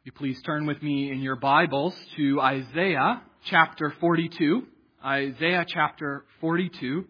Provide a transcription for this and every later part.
You please turn with me in your Bibles to Isaiah chapter 42. Isaiah chapter 42,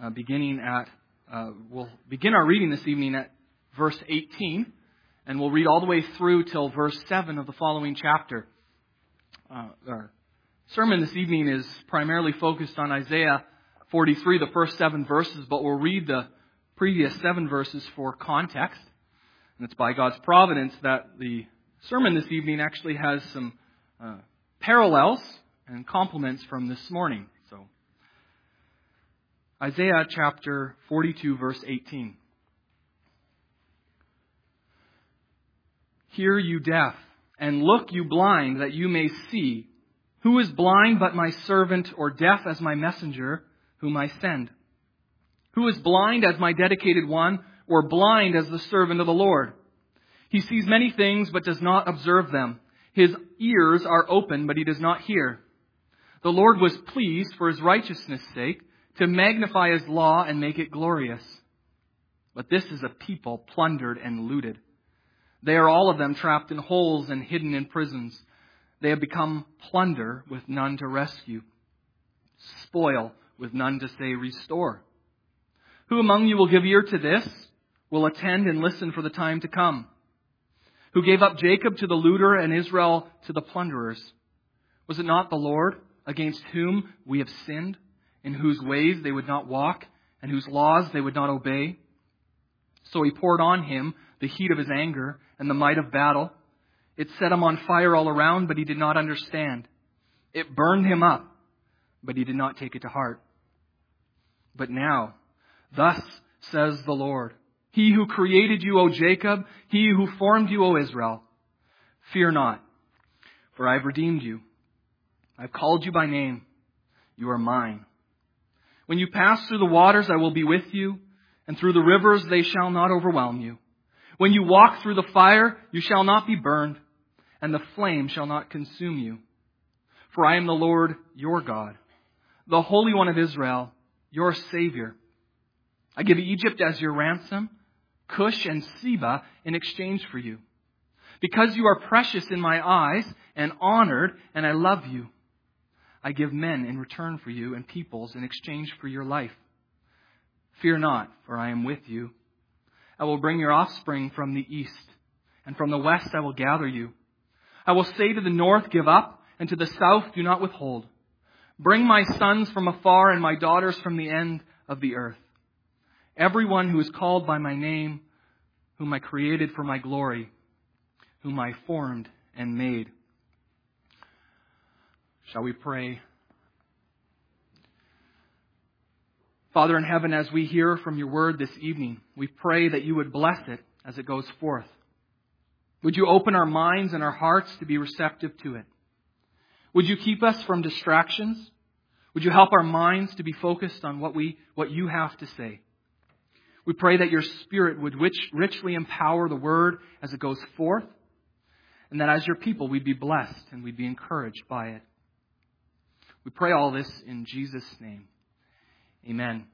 we'll begin our reading this evening at verse 18, and we'll read all the way through till verse 7 of the following chapter. Our sermon this evening is primarily focused on Isaiah 43, the first 7 verses, but we'll read the previous 7 verses for context. And it's by God's providence that the sermon this evening actually has some parallels and complements from this morning. So, Isaiah chapter 42, verse 18. Hear, you deaf, and look, you blind, that you may see. Who is blind but my servant, or deaf as my messenger, whom I send? Who is blind as my dedicated one, or blind as the servant of the Lord? He sees many things, but does not observe them. His ears are open, but he does not hear. The Lord was pleased, for his righteousness' sake, to magnify his law and make it glorious. But this is a people plundered and looted. They are all of them trapped in holes and hidden in prisons. They have become plunder with none to rescue, spoil with none to say restore. Who among you will give ear to this, will attend and listen for the time to come? Who gave up Jacob to the looter and Israel to the plunderers? Was it not the Lord, against whom we have sinned, in whose ways they would not walk, and whose laws they would not obey? So he poured on him the heat of his anger and the might of battle. It set him on fire all around, but he did not understand. It burned him up, but he did not take it to heart. But now, thus says the Lord, He who created you, O Jacob, He who formed you, O Israel, fear not, for I have redeemed you. I have called you by name. You are mine. When you pass through the waters, I will be with you, and through the rivers they shall not overwhelm you. When you walk through the fire, you shall not be burned, and the flame shall not consume you. For I am the Lord your God, the Holy One of Israel, your Savior. I give Egypt as your ransom, Cush and Seba in exchange for you. Because you are precious in my eyes and honored, and I love you, I give men in return for you and peoples in exchange for your life. Fear not, for I am with you. I will bring your offspring from the east, and from the west I will gather you. I will say to the north, give up, and to the south, do not withhold. Bring my sons from afar and my daughters from the end of the earth. Everyone who is called by my name, whom I created for my glory, whom I formed and made. Shall we pray? Father in heaven, as we hear from your word this evening, we pray that you would bless it as it goes forth. Would you open our minds and our hearts to be receptive to it? Would you keep us from distractions? Would you help our minds to be focused on what you have to say? We pray that your Spirit would richly empower the word as it goes forth, and that as your people we'd be blessed and we'd be encouraged by it. We pray all this in Jesus' name. Amen.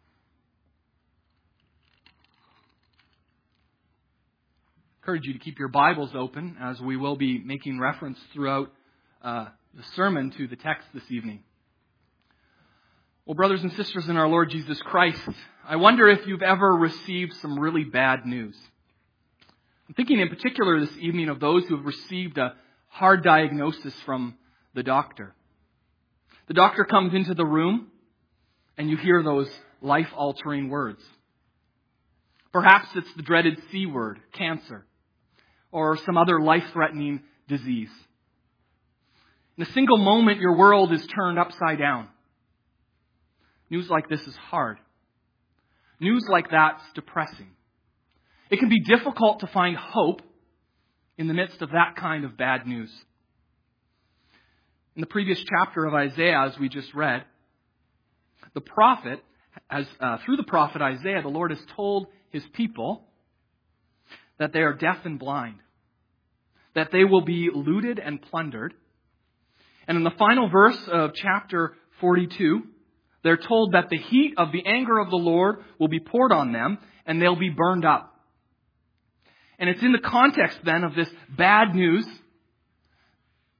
I encourage you to keep your Bibles open, as we will be making reference throughout the sermon to the text this evening. Well, brothers and sisters in our Lord Jesus Christ, I wonder if you've ever received some really bad news. I'm thinking in particular this evening of those who have received a hard diagnosis from the doctor. The doctor comes into the room and you hear those life-altering words. Perhaps it's the dreaded C word, cancer, or some other life-threatening disease. In a single moment, your world is turned upside down. News like this is hard. News like that's depressing. It can be difficult to find hope in the midst of that kind of bad news. In the previous chapter of Isaiah, as we just read, through the prophet Isaiah, the Lord has told his people that they are deaf and blind, that they will be looted and plundered. And in the final verse of chapter 42, they're told that the heat of the anger of the Lord will be poured on them and they'll be burned up. And it's in the context then of this bad news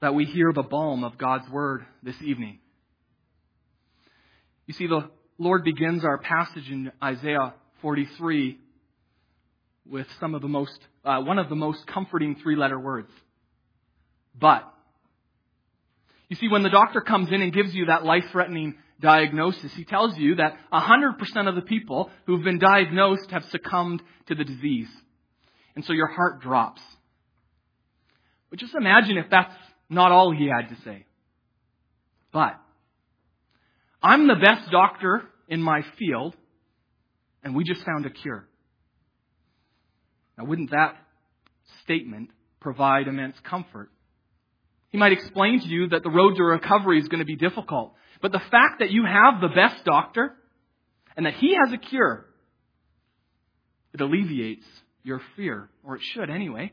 that we hear the balm of God's Word this evening. You see, the Lord begins our passage in Isaiah 43 with one of the most comforting three-letter words. But. You see, when the doctor comes in and gives you that life-threatening diagnosis, he tells you that 100% of the people who've been diagnosed have succumbed to the disease. And so your heart drops. But just imagine if that's not all he had to say. But I'm the best doctor in my field, and we just found a cure. Now, wouldn't that statement provide immense comfort? He might explain to you that the road to recovery is going to be difficult. But the fact that you have the best doctor and that he has a cure, it alleviates your fear, or it should anyway.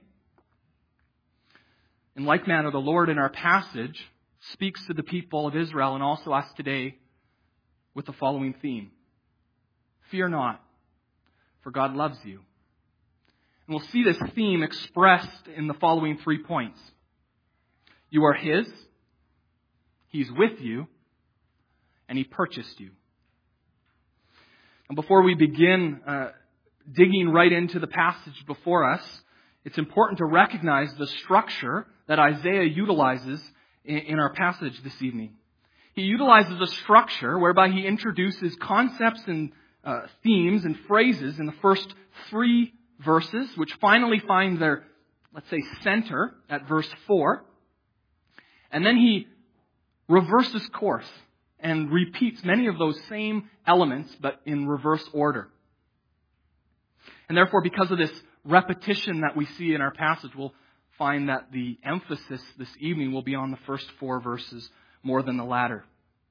In like manner, the Lord in our passage speaks to the people of Israel and also us today with the following theme. Fear not, for God loves you. And we'll see this theme expressed in the following 3 points. You are His, He's with you, and He purchased you. And before we begin digging right into the passage before us, it's important to recognize the structure that Isaiah utilizes in our passage this evening. He utilizes a structure whereby he introduces concepts and themes and phrases in the first 3 verses, which finally find their, let's say, center at verse 4. And then he reverses course and repeats many of those same elements, but in reverse order. And therefore, because of this repetition that we see in our passage, we'll find that the emphasis this evening will be on the first 4 verses more than the latter.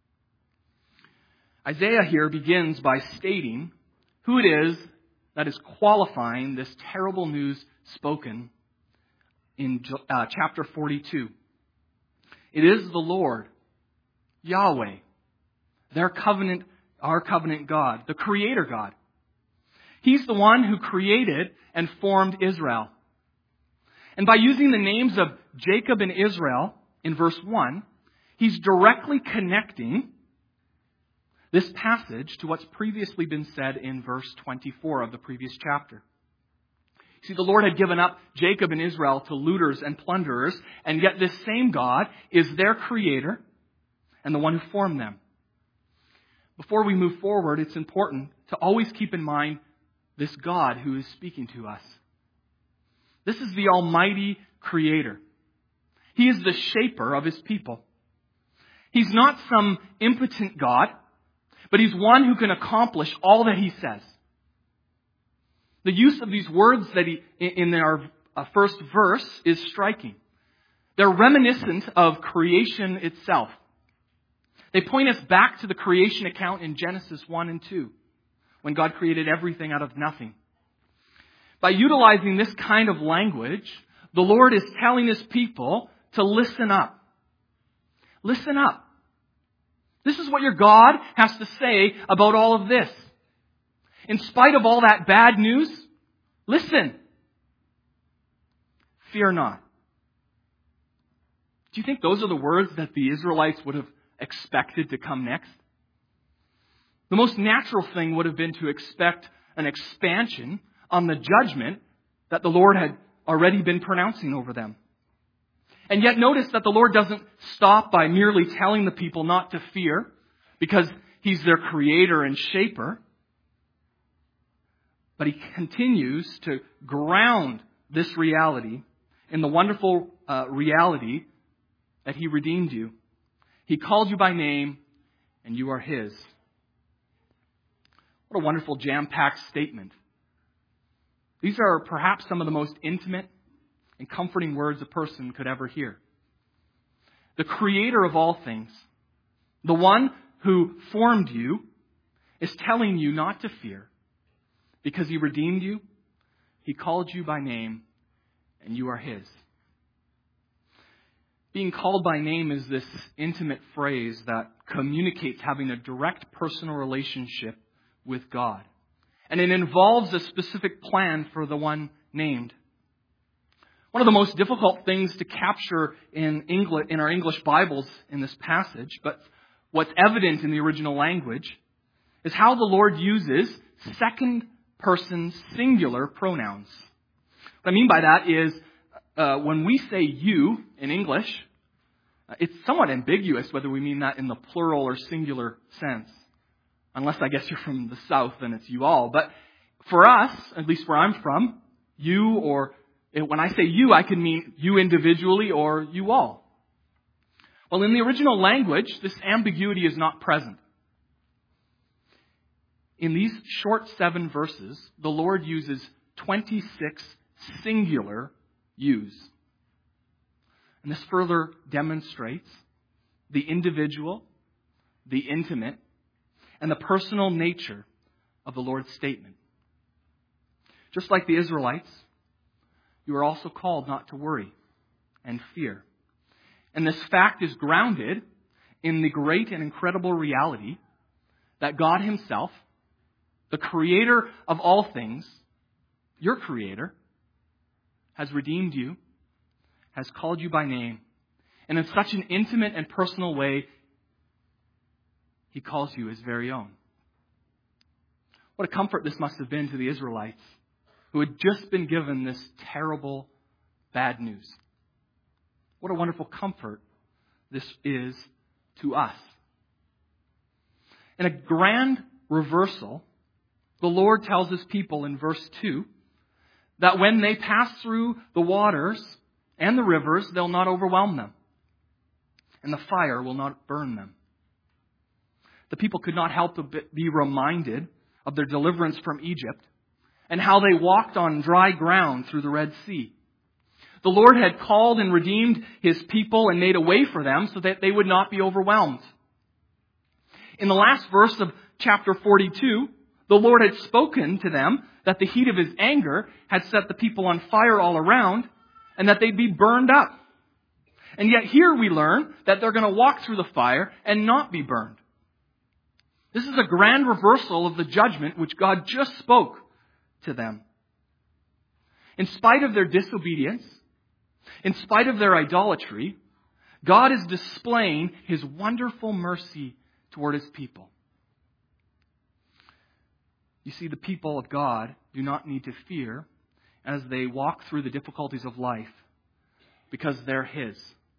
Isaiah here begins by stating who it is that is qualifying this terrible news spoken in chapter 42. It is the Lord, Yahweh, our covenant God, the Creator God. He's the one who created and formed Israel. And by using the names of Jacob and Israel in verse 1, he's directly connecting this passage to what's previously been said in verse 24 of the previous chapter. See, the Lord had given up Jacob and Israel to looters and plunderers, and yet this same God is their creator and the one who formed them. Before we move forward, it's important to always keep in mind this God who is speaking to us. This is the Almighty Creator. He is the shaper of His people. He's not some impotent God, but He's one who can accomplish all that He says. The use of these words that in our first verse is striking. They're reminiscent of creation itself. They point us back to the creation account in Genesis 1 and 2, when God created everything out of nothing. By utilizing this kind of language, the Lord is telling His people to listen up. Listen up. This is what your God has to say about all of this. In spite of all that bad news, listen. Fear not. Do you think those are the words that the Israelites would have expected to come next? The most natural thing would have been to expect an expansion on the judgment that the Lord had already been pronouncing over them. And yet notice that the Lord doesn't stop by merely telling the people not to fear because He's their creator and shaper. But He continues to ground this reality in the wonderful reality that He redeemed you. He called you by name and you are His. What a wonderful jam-packed statement. These are perhaps some of the most intimate and comforting words a person could ever hear. The Creator of all things, the one who formed you, is telling you not to fear because He redeemed you, He called you by name, and you are His. Being called by name is this intimate phrase that communicates having a direct personal relationship with God. And it involves a specific plan for the one named. One of the most difficult things to capture in our English Bibles in this passage, but what's evident in the original language, is how the Lord uses second-person singular pronouns. What I mean by that is, when we say you in English, it's somewhat ambiguous whether we mean that in the plural or singular sense. Unless I guess you're from the South, then it's you all. But for us, at least where I'm from, you, or when I say you, I can mean you individually or you all. Well, in the original language, this ambiguity is not present. In these short 7 verses, the Lord uses 26 singular yous. And this further demonstrates the individual, the intimate, and the personal nature of the Lord's statement. Just like the Israelites, you are also called not to worry and fear. And this fact is grounded in the great and incredible reality that God Himself, the Creator of all things, your Creator, has redeemed you, has called you by name, and in such an intimate and personal way, He calls you His very own. What a comfort this must have been to the Israelites, who had just been given this terrible, bad news. What a wonderful comfort this is to us. In a grand reversal, the Lord tells His people in verse 2 that when they pass through the waters and the rivers, they'll not overwhelm them, and the fire will not burn them. The people could not help but be reminded of their deliverance from Egypt and how they walked on dry ground through the Red Sea. The Lord had called and redeemed His people and made a way for them so that they would not be overwhelmed. In the last verse of chapter 42, the Lord had spoken to them that the heat of His anger had set the people on fire all around and that they'd be burned up. And yet here we learn that they're going to walk through the fire and not be burned. This is a grand reversal of the judgment which God just spoke to them. In spite of their disobedience, in spite of their idolatry, God is displaying His wonderful mercy toward His people. You see, the people of God do not need to fear as they walk through the difficulties of life because they're His.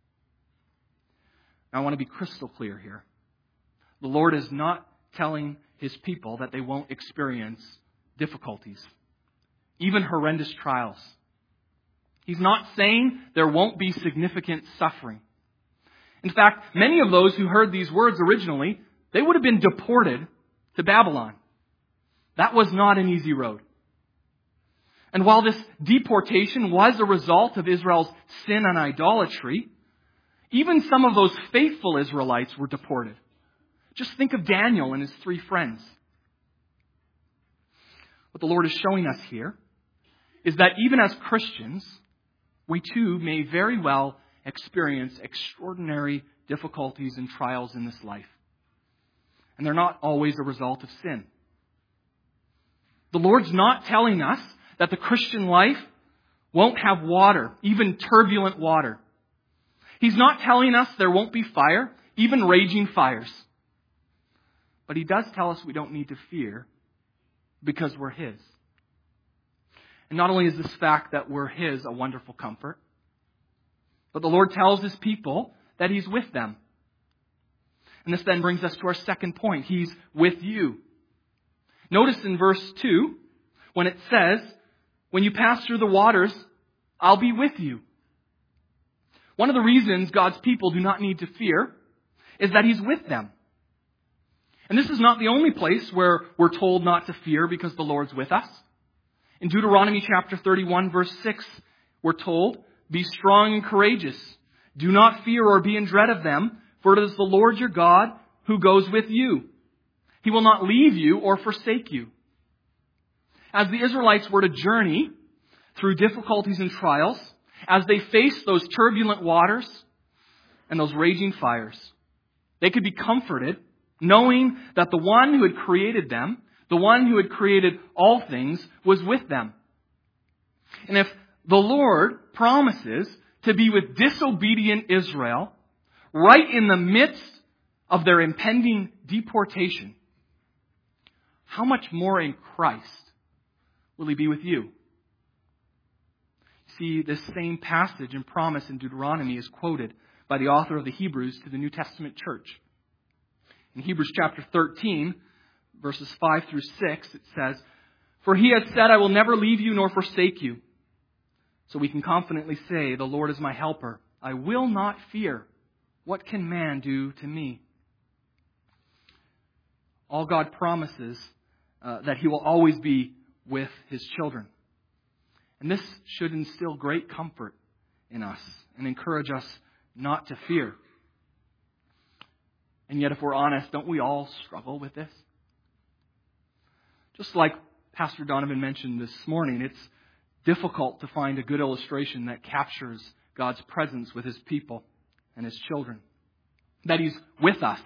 Now, I want to be crystal clear here. The Lord is not telling His people that they won't experience difficulties, even horrendous trials. He's not saying there won't be significant suffering. In fact, many of those who heard these words originally, they would have been deported to Babylon. That was not an easy road. And while this deportation was a result of Israel's sin and idolatry, even some of those faithful Israelites were deported. Just think of Daniel and his 3 friends. What the Lord is showing us here is that even as Christians, we too may very well experience extraordinary difficulties and trials in this life. And they're not always a result of sin. The Lord's not telling us that the Christian life won't have water, even turbulent water. He's not telling us there won't be fire, even raging fires. But He does tell us we don't need to fear because we're His. And not only is this fact that we're His a wonderful comfort, but the Lord tells His people that He's with them. And this then brings us to our second point. He's with you. Notice in verse 2, when it says, when you pass through the waters, I'll be with you. One of the reasons God's people do not need to fear is that He's with them. And this is not the only place where we're told not to fear because the Lord's with us. In Deuteronomy chapter 31, verse 6, we're told, be strong and courageous. Do not fear or be in dread of them, for it is the Lord your God who goes with you. He will not leave you or forsake you. As the Israelites were to journey through difficulties and trials, as they faced those turbulent waters and those raging fires, they could be comforted knowing that the one who had created them, the one who had created all things, was with them. And if the Lord promises to be with disobedient Israel right in the midst of their impending deportation, how much more in Christ will He be with you? See, this same passage and promise in Deuteronomy is quoted by the author of the Hebrews to the New Testament church. In Hebrews chapter 13, verses 5 through 6, it says, "For He has said, I will never leave you nor forsake you. So we can confidently say, the Lord is my helper. I will not fear. What can man do to me?" All God promises that He will always be with His children. And this should instill great comfort in us and encourage us not to fear. And yet, if we're honest, don't we all struggle with this? Just like Pastor Donovan mentioned this morning, it's difficult to find a good illustration that captures God's presence with His people and His children. That He's with us.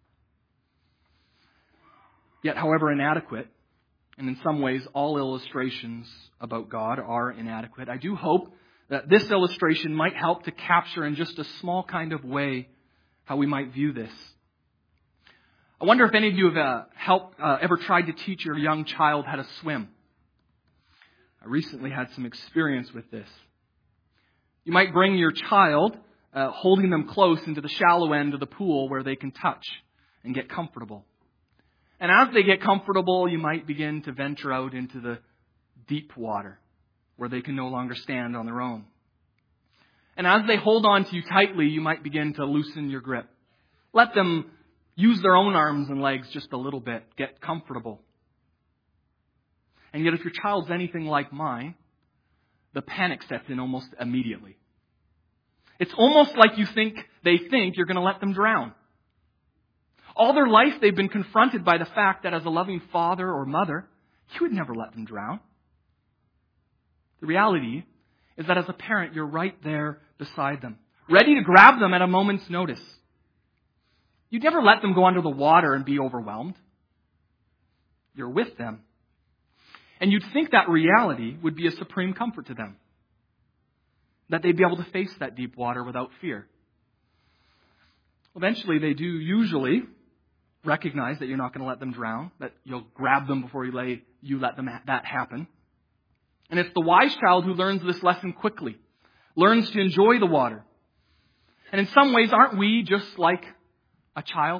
Yet, however inadequate, and in some ways all illustrations about God are inadequate, I do hope that this illustration might help to capture in just a small kind of way how we might view this. I wonder if any of you have ever tried to teach your young child how to swim. I recently had some experience with this. You might bring your child, holding them close into the shallow end of the pool where they can touch and get comfortable. And as they get comfortable, you might begin to venture out into the deep water where they can no longer stand on their own. And as they hold on to you tightly, you might begin to loosen your grip. Let them use their own arms and legs just a little bit, get comfortable. And yet if your child's anything like mine, the panic sets in almost immediately. It's almost like they think you're going to let them drown. All their life they've been confronted by the fact that as a loving father or mother, you would never let them drown. The reality is that as a parent, you're right there beside them, ready to grab them at a moment's notice. You'd never let them go under the water and be overwhelmed. You're with them. And you'd think that reality would be a supreme comfort to them. That they'd be able to face that deep water without fear. Eventually, they do usually recognize that you're not going to let them drown, that you'll grab them before you let that happen. And it's the wise child who learns this lesson quickly, learns to enjoy the water. And in some ways, aren't we just like a child?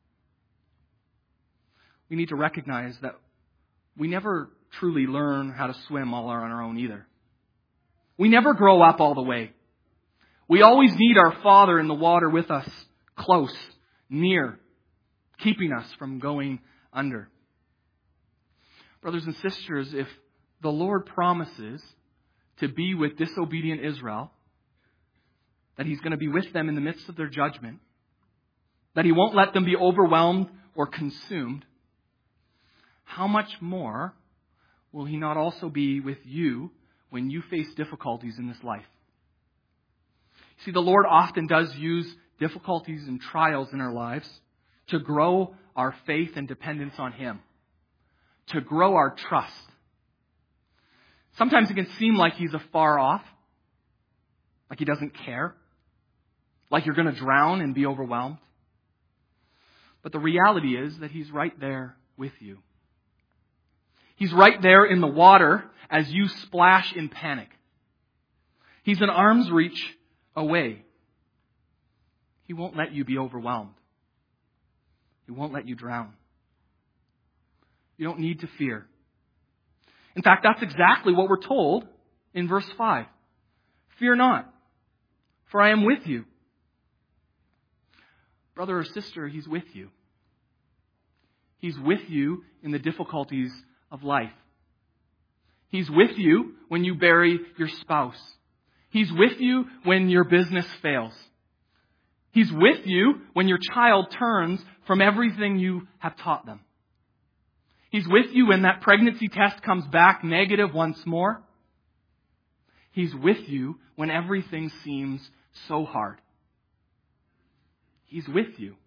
We need to recognize that we never truly learn how to swim all on our own either. We never grow up all the way. We always need our Father in the water with us, close, near, keeping us from going under. Brothers and sisters, if the Lord promises to be with disobedient Israel, that He's going to be with them in the midst of their judgment, that He won't let them be overwhelmed or consumed, how much more will He not also be with you when you face difficulties in this life? See, the Lord often does use difficulties and trials in our lives to grow our faith and dependence on Him, to grow our trust. Sometimes it can seem like He's afar off, like He doesn't care, like you're going to drown and be overwhelmed. But the reality is that He's right there with you. He's right there in the water as you splash in panic. He's an arm's reach away. He won't let you be overwhelmed. He won't let you drown. You don't need to fear. In fact, that's exactly what we're told in verse 5. Fear not, for I am with you. Brother or sister, He's with you. He's with you in the difficulties of life. He's with you when you bury your spouse. He's with you when your business fails. He's with you when your child turns from everything you have taught them. He's with you when that pregnancy test comes back negative once more. He's with you when everything seems so hard. He's with you.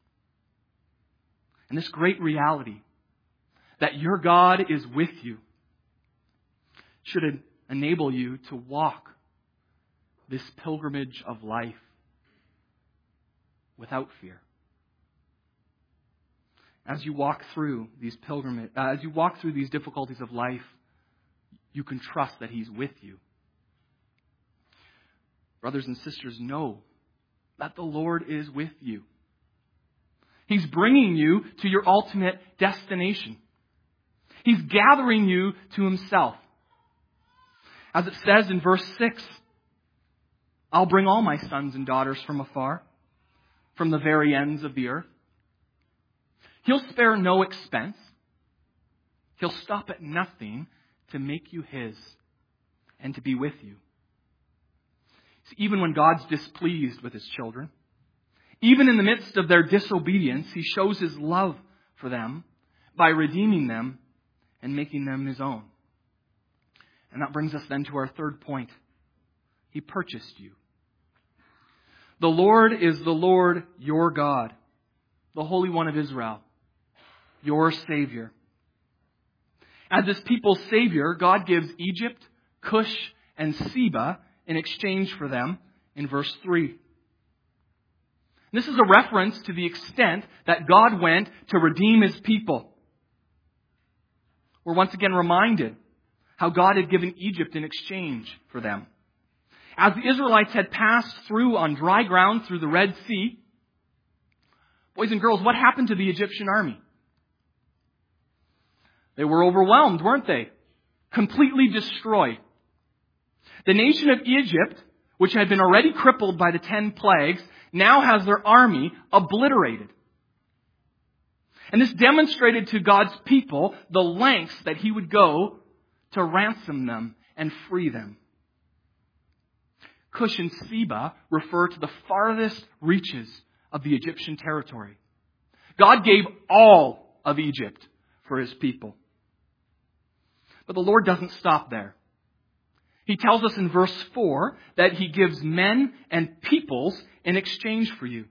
And this great reality that your God is with you should enable you to walk this pilgrimage of life without fear. As you walk through these difficulties of life, you can trust that He's with you. Brothers and sisters, know that the Lord is with you. He's bringing you to your ultimate destination. He's gathering you to Himself. As it says in verse 6, I'll bring all my sons and daughters from afar, from the very ends of the earth. He'll spare no expense. He'll stop at nothing to make you His and to be with you. See, even when God's displeased with His children, even in the midst of their disobedience, He shows His love for them by redeeming them and making them His own. And that brings us then to our third point. He purchased you. The Lord is the Lord your God, the Holy One of Israel, your Savior. As His people's Savior, God gives Egypt, Cush, and Seba in exchange for them in verse 3. This is a reference to the extent that God went to redeem His people. We're once again reminded how God had given Egypt in exchange for them. As the Israelites had passed through on dry ground through the Red Sea, boys and girls, what happened to the Egyptian army? They were overwhelmed, weren't they? Completely destroyed. The nation of Egypt, which had been already crippled by the 10 plagues, now has their army obliterated. And this demonstrated to God's people the lengths that He would go to ransom them and free them. Cush and Seba refer to the farthest reaches of the Egyptian territory. God gave all of Egypt for His people. But the Lord doesn't stop there. He tells us in verse 4 that He gives men and peoples in exchange for you.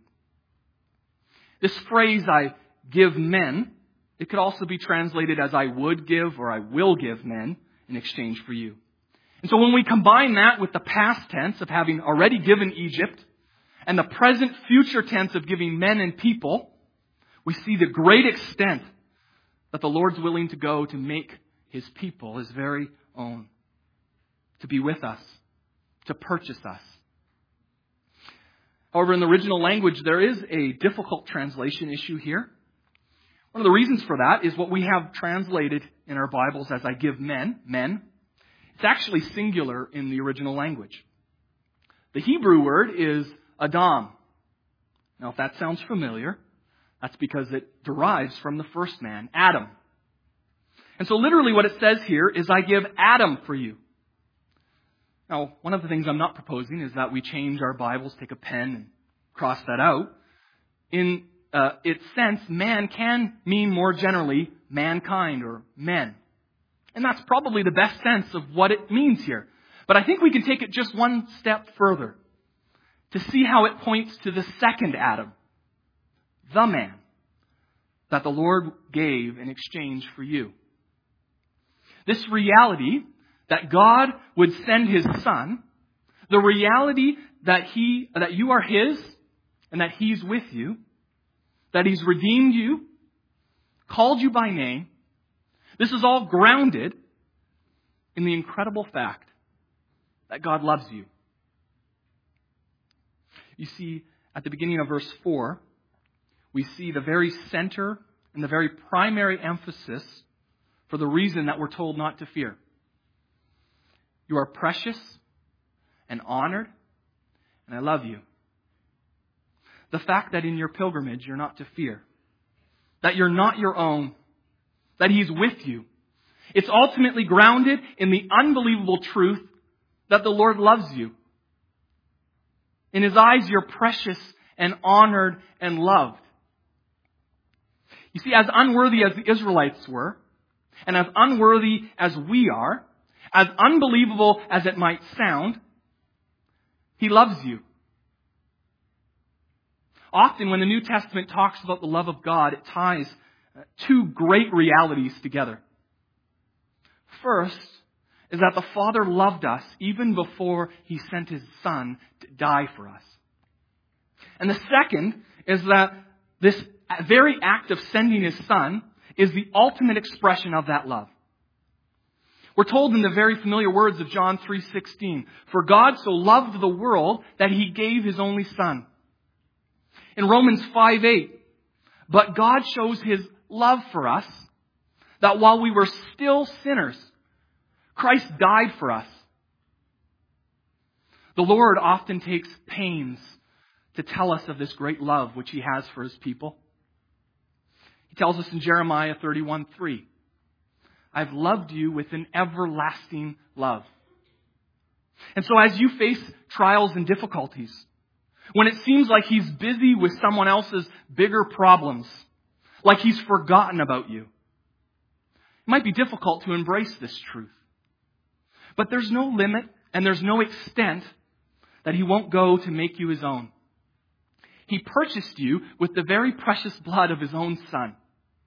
This phrase, I give men, it could also be translated as I would give or I will give men in exchange for you. And so when we combine that with the past tense of having already given Egypt and the present future tense of giving men and people, we see the great extent that the Lord's willing to go to make His people His very own, to be with us, to purchase us. However, in the original language, there is a difficult translation issue here. One of the reasons for that is what we have translated in our Bibles as I give men. It's actually singular in the original language. The Hebrew word is Adam. Now, if that sounds familiar, that's because it derives from the first man, Adam. And so literally what it says here is I give Adam for you. Now, one of the things I'm not proposing is that we change our Bibles, take a pen and cross that out. In its sense, man can mean more generally mankind or men. And that's probably the best sense of what it means here. But I think we can take it just one step further to see how it points to the second Adam, the man that the Lord gave in exchange for you. This reality that God would send His Son, the reality that you are His and that He's with you, that He's redeemed you, called you by name, this is all grounded in the incredible fact that God loves you. You see, at the beginning of verse 4, we see the very center and the very primary emphasis for the reason that we're told not to fear. You are precious and honored, and I love you. The fact that in your pilgrimage you're not to fear, that you're not your own, that He's with you. It's ultimately grounded in the unbelievable truth that the Lord loves you. In His eyes, you're precious and honored and loved. You see, as unworthy as the Israelites were, and as unworthy as we are, as unbelievable as it might sound, He loves you. Often when the New Testament talks about the love of God, it ties two great realities together. First, is that the Father loved us even before He sent His Son to die for us. And the second is that this very act of sending His Son is the ultimate expression of that love. We're told in the very familiar words of John 3:16, "For God so loved the world that He gave His only Son." In Romans 5:8, "But God shows His love for us, that while we were still sinners, Christ died for us." The Lord often takes pains to tell us of this great love which He has for His people. He tells us in Jeremiah 31:3, "I've loved you with an everlasting love." And so as you face trials and difficulties, when it seems like He's busy with someone else's bigger problems, like He's forgotten about you, it might be difficult to embrace this truth. But there's no limit and there's no extent that He won't go to make you His own. He purchased you with the very precious blood of His own Son.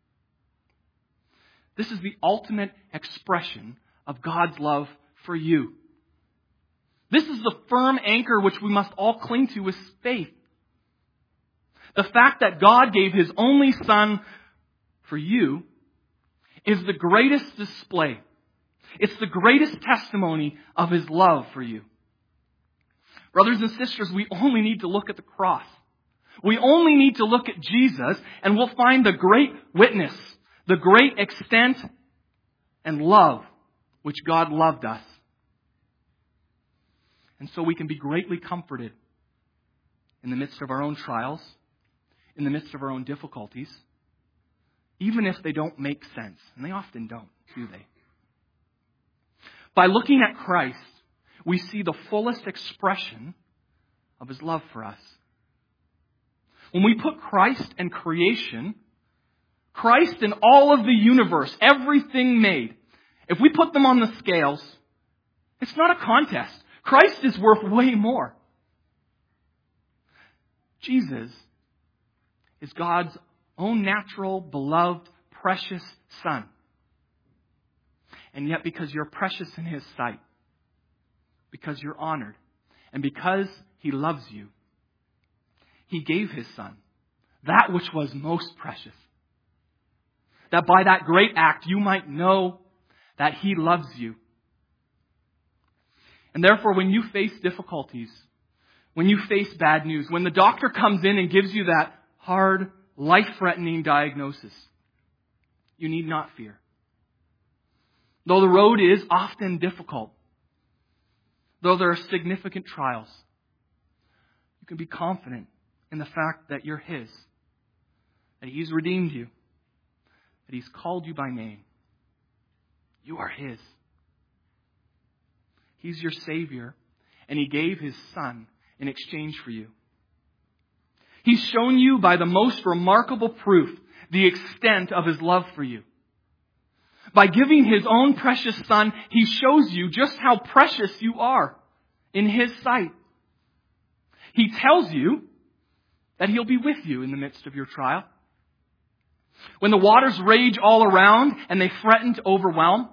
This is the ultimate expression of God's love for you. This is the firm anchor which we must all cling to with faith. The fact that God gave His only Son for you is the greatest display. It's the greatest testimony of His love for you. Brothers and sisters, we only need to look at the cross. We only need to look at Jesus and we'll find the great witness, the great extent and love which God loved us. And so we can be greatly comforted in the midst of our own trials, in the midst of our own difficulties, even if they don't make sense. And they often don't, do they? By looking at Christ, we see the fullest expression of His love for us. When we put Christ and creation, Christ and all of the universe, everything made, if we put them on the scales, it's not a contest. Christ is worth way more. Jesus is God's own natural, beloved, precious Son. And yet because you're precious in His sight, because you're honored, and because He loves you, He gave His Son, that which was most precious. That by that great act you might know that He loves you. And therefore, when you face difficulties, when you face bad news, when the doctor comes in and gives you that hard, life-threatening diagnosis, you need not fear. Though the road is often difficult, though there are significant trials, you can be confident in the fact that you're His, that He's redeemed you, that He's called you by name. You are His. He's your Savior, and He gave His Son in exchange for you. He's shown you by the most remarkable proof the extent of His love for you. By giving His own precious Son, He shows you just how precious you are in His sight. He tells you that He'll be with you in the midst of your trial. When the waters rage all around and they threaten to overwhelm,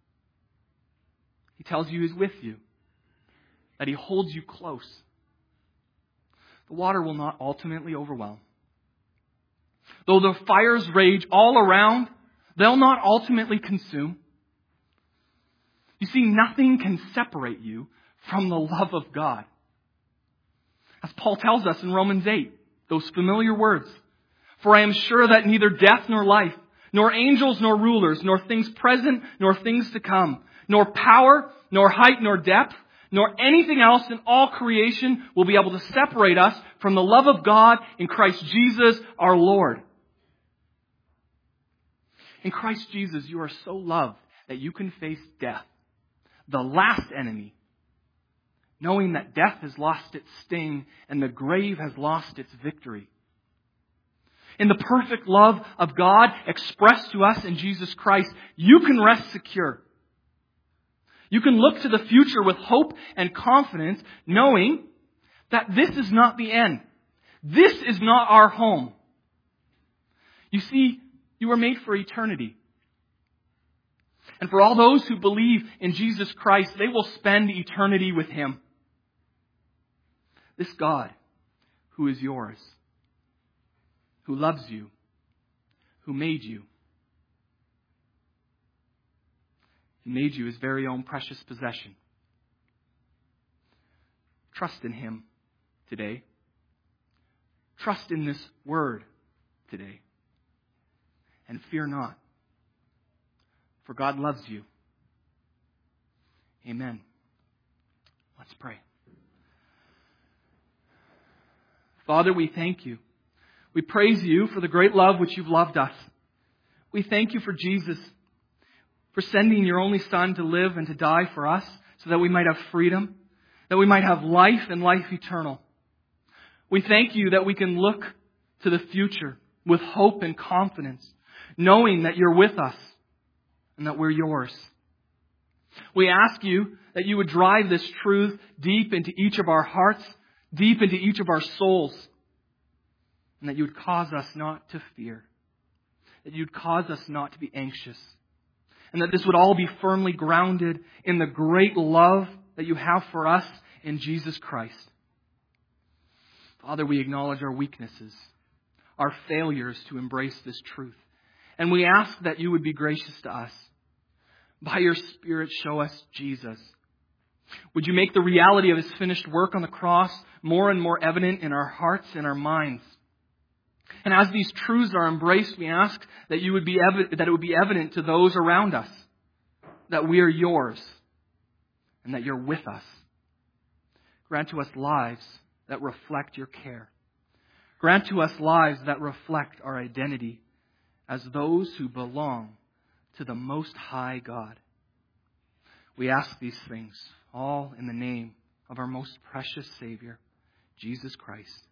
He tells you He's with you, that He holds you close. The water will not ultimately overwhelm. Though the fires rage all around, they'll not ultimately consume. You see, nothing can separate you from the love of God. As Paul tells us in Romans 8, those familiar words, "For I am sure that neither death nor life, nor angels nor rulers, nor things present nor things to come, nor power, nor height, nor depth, nor anything else in all creation will be able to separate us from the love of God in Christ Jesus our Lord." In Christ Jesus, you are so loved that you can face death, the last enemy, knowing that death has lost its sting and the grave has lost its victory. In the perfect love of God expressed to us in Jesus Christ, you can rest secure. You can look to the future with hope and confidence, knowing that this is not the end. This is not our home. You see, you were made for eternity. And for all those who believe in Jesus Christ, they will spend eternity with Him. This God who is yours, who loves you, who made you. He made you His very own precious possession. Trust in Him today. Trust in this word today. And fear not, for God loves you. Amen. Let's pray. Father, we thank you. We praise you for the great love which you've loved us. We thank you for Jesus, for sending your only Son to live and to die for us so that we might have freedom, that we might have life and life eternal. We thank you that we can look to the future with hope and confidence, knowing that you're with us and that we're yours. We ask you that you would drive this truth deep into each of our hearts, deep into each of our souls, and that you would cause us not to fear, that you'd cause us not to be anxious, and that this would all be firmly grounded in the great love that you have for us in Jesus Christ. Father, we acknowledge our weaknesses, our failures to embrace this truth, and we ask that you would be gracious to us. By your Spirit, show us Jesus. Would you make the reality of His finished work on the cross more and more evident in our hearts and our minds? And as these truths are embraced, we ask that it would be evident to those around us that we are yours and that you're with us. Grant to us lives that reflect your care. Grant to us lives that reflect our identity as those who belong to the Most High God. We ask these things all in the name of our most precious Savior, Jesus Christ.